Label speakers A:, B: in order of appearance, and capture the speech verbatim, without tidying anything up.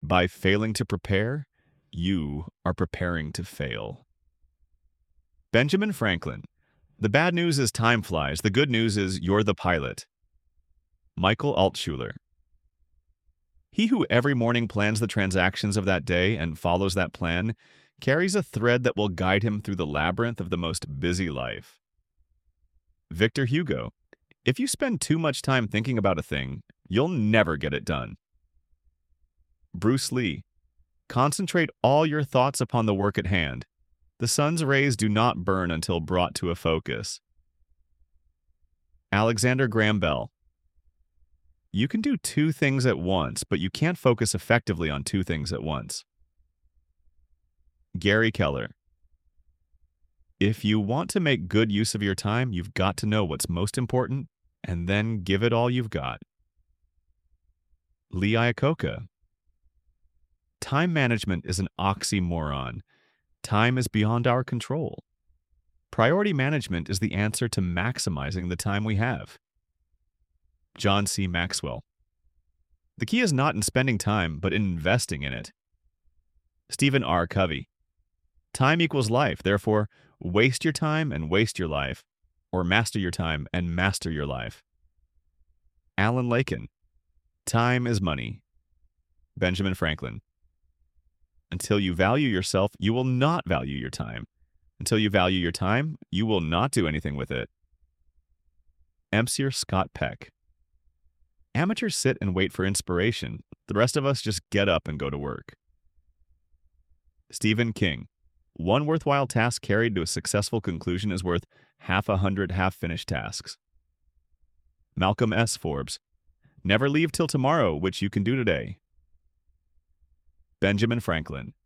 A: By failing to prepare, you are preparing to fail. Benjamin Franklin. The bad news is time flies. The good news is you're the pilot. Michael Altshuler. He who every morning plans the transactions of that day and follows that plan carries a thread that will guide him through the labyrinth of the most busy life. Victor Hugo. If you spend too much time thinking about a thing, you'll never get it done. Bruce Lee. Concentrate all your thoughts upon the work at hand. The sun's rays do not burn until brought to a focus. Alexander Graham Bell. You can do two things at once, but you can't focus effectively on two things at once. Gary Keller. If you want to make good use of your time, you've got to know what's most important and then give it all you've got. Lee Iacocca. Time management is an oxymoron. Time is beyond our control. Priority management is the answer to maximizing the time we have. John C. Maxwell. The key is not in spending time, but in investing in it. Stephen R. Covey. Time equals life, therefore, waste your time and waste your life, or master your time and master your life. Alan Laken. Time is money. Benjamin Franklin. Until you value yourself, you will not value your time. Until you value your time, you will not do anything with it. Emsir Scott Peck. Amateurs sit and wait for inspiration. The rest of us just get up and go to work. Stephen King. One worthwhile task carried to a successful conclusion is worth half a hundred half-finished tasks. Malcolm S. Forbes. Never leave till tomorrow, which you can do today. Benjamin Franklin.